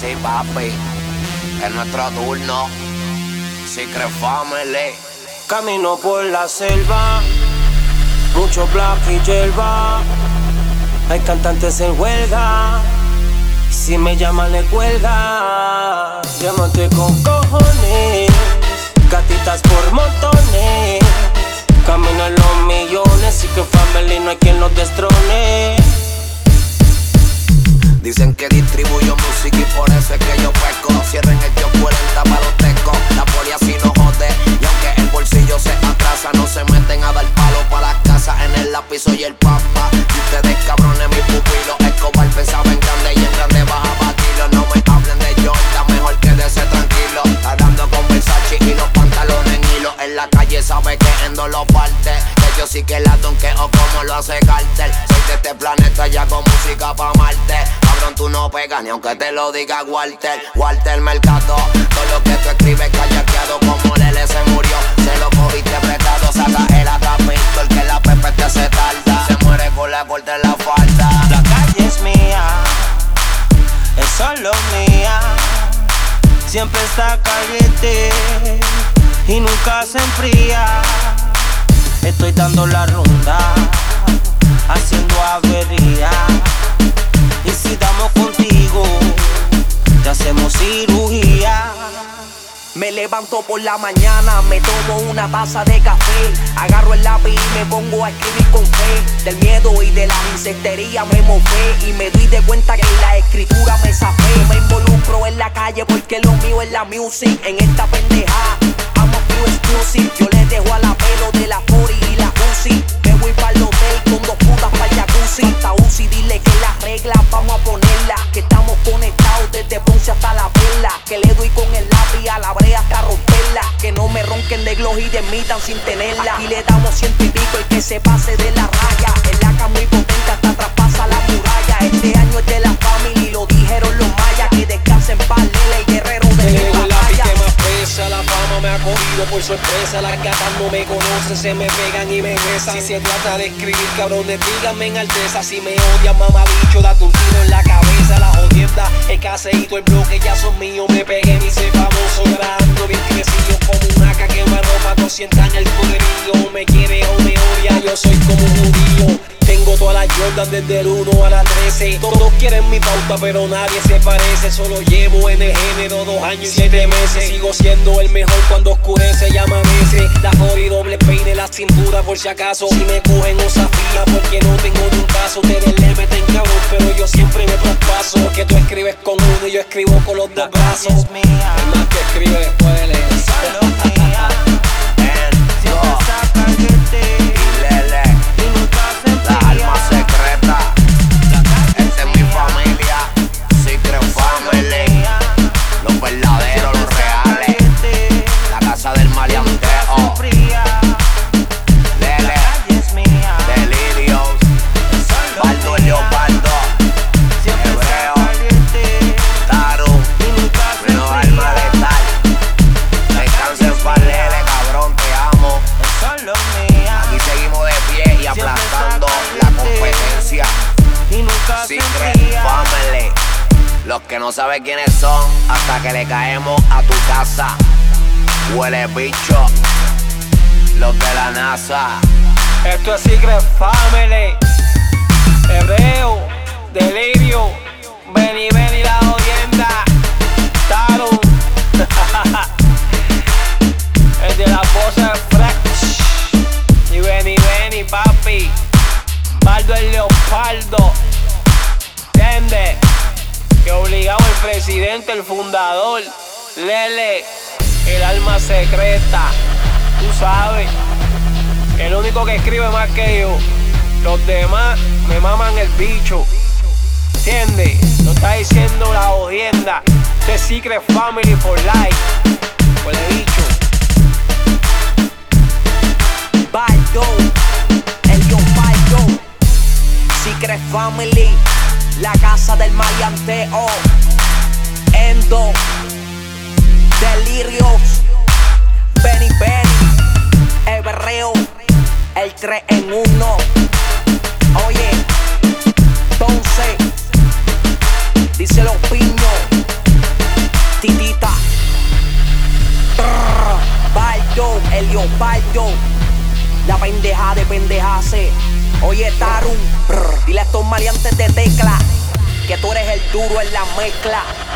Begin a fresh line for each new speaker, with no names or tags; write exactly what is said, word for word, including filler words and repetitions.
sí, papi. Es nuestro turno. Secret Family.
Camino por la selva, mucho black y hierba. Hay cantantes en huelga, si me llaman le cuelga. Diamante con cojones, gatitas por montones. Camino en los millones, Secret Family, no hay quien los destrone.
Dicen que distribuyo música y por eso es que yo pesco. Cierren el tío cuarenta para los tecos. La poli así no jode. Y aunque el bolsillo se atrasa, no se meten a dar palo para las casas. En el lápiz soy el papa. Y ustedes cabrones, mis pupilos. Escobar pensaba en grande y en grande baja batirlo. No me hablen de Jordan, mejor quédese tranquilo. Hablando con Versace y los pantalones en hilo. En la calle sabe que Endo lo parte. Que yo sí que la donqueo como lo hace Carter. Soy de este planeta ya con música pa' Marte. Tú no pegas ni aunque te lo diga Walter. Walter Mercado. Todo lo que tú escribes callaqueado como Lele se murió. Se lo cogiste prestado. Saca el acapito, el que la pepe te hace tarda. Se muere con la corte en la falda.
La calle es mía, es solo mía. Siempre está caliente y nunca se enfría. Estoy dando la ronda, haciendo avería. Y si damos contigo, te hacemos cirugía.
Me levanto por la mañana, me tomo una taza de café. Agarro el lápiz y me pongo a escribir con fe. Del miedo y de la insectería me mofé. Y me doy de cuenta que la escritura me zafé. Me involucro en la calle porque lo mío es la music. En esta pendeja, I'm a few exclusive. Yo le dejo a la pelo de la cuarenta y la Uzi. Me voy para el hotel con dos putas para el jacuzzi. Hasta Uzi, dile que las reglas vamos a ponerlas. Que estamos conectados desde Ponce hasta la Perla. Que le doy con el lápiz a la brea hasta romperla. Que no me ronquen de gloss y de mitan sin tenerla. Aquí le damos ciento y pico el que se pase de la raya. El laca muy potente hasta traspasa la muralla. Este año es de la family, lo dijeron los mayas. Que descansen paz, Lele y Guerrero de mi batalla.
La fama me ha cogido por sorpresa. Las gatas no me conocen, se me pegan y me besan. Si se trata de escribir, cabrones, díganme en alteza. Si me odian, mamabicho, date un tiro en la cabeza. La jodienda, el caseíto, el bloque ya son míos. Me pegué, me hice famoso, grabando bien crecido. Como una caca que me ropa, no sientan el poderío. Me quiere o me odia, yo soy como un judío. Tengo todas las Jordan desde el uno a la trece. Todos quieren mi pauta, pero nadie se parece. Solo llevo en el género dos años y siete meses. Sigo siendo el mejor cuando oscurece y amanece. La jodi doble peine, la cintura por si acaso. Si me cogen usa fila porque no tengo ni un caso. Ustedes le meten cabrón, pero yo siempre me traspaso. Porque tú escribes con uno y yo escribo con los dos brazos.
Es mía,
el más que escribe después de leer.
solo mía. Siempre está caliente
Y Lele,
y nunca se
la
enfría.
alma secreta. Esta es mi familia. Secret Family. Los verdaderos, los reales. La casa del maleanteo. Lele, Delirios, Baldo el Leopardo, Hebreo, Taru, Reno Alma Letal. Descansen pa' Lele, cabrón, te amo. Aquí seguimos de pie y aplastando la competencia. Secret Family. Los que no saben quiénes son, hasta que le caemos a tu casa. Huele bicho, los de la NASA.
Esto es Secret Family. Hebreo, Delirio, Benny Benny la jodienda, Taru. El de las voces fresh. Y Benny Benny, papi. Baldo el Leopardo. ¿Entiendes? Que obligado el presidente, el fundador. Lele, el alma secreta. Tú sabes. El único que escribe más que yo. Los demás me maman el bicho. ¿Entiendes? Lo está diciendo la jodienda. Este es Secret Family for life. Huele bicho.
Baldo, el Yo Baldo, Secret Family, la casa del maleanteo. Endo, Delirios, Benny Benny, Hebreo, el tres en uno. Oye, entonces, dice los piños. yo parto. La pendeja de pendejase. Oye, Tarun, brr, dile a estos maleantes de tecla que tú eres el duro en la mezcla.